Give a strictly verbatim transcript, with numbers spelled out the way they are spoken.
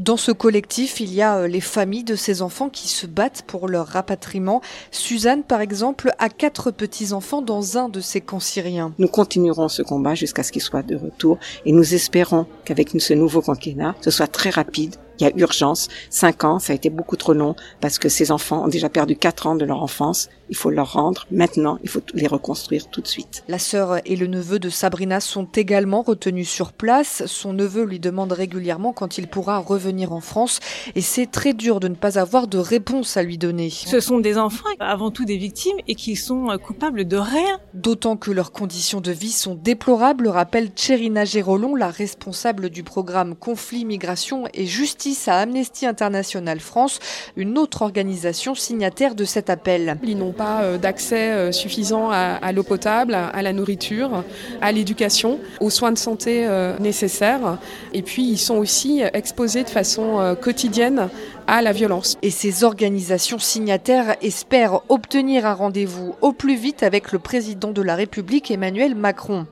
Dans ce collectif, il y a les familles de ces enfants qui se battent pour leur rapatriement. Suzanne, par exemple, a quatre petits-enfants dans un de ces camps syriens. Nous continuerons ce combat jusqu'à ce qu'ils soient de retour et nous espérons qu'avec ce nouveau quinquennat, ce soit très rapide. Il y a urgence. Cinq ans, ça a été beaucoup trop long parce que ces enfants ont déjà perdu quatre ans de leur enfance. Il faut leur rendre. Maintenant, il faut les reconstruire tout de suite. La sœur et le neveu de Sabrina sont également retenus sur place. Son neveu lui demande régulièrement quand il pourra revenir en France. Et c'est très dur de ne pas avoir de réponse à lui donner. Ce sont des enfants, avant tout des victimes, et qui sont coupables de rien. D'autant que leurs conditions de vie sont déplorables, rappelle Tcherina Gérolon, la responsable du programme Conflit, Migration et Justice à Amnesty International France, une autre organisation signataire de cet appel. Ils n'ont pas d'accès suffisant à, à l'eau potable, à la nourriture, à l'éducation, aux soins de santé nécessaires. Et puis ils sont aussi exposés de façon quotidienne à la violence. Et ces organisations signataires espèrent obtenir un rendez-vous au plus vite avec le président de la République, Emmanuel Macron.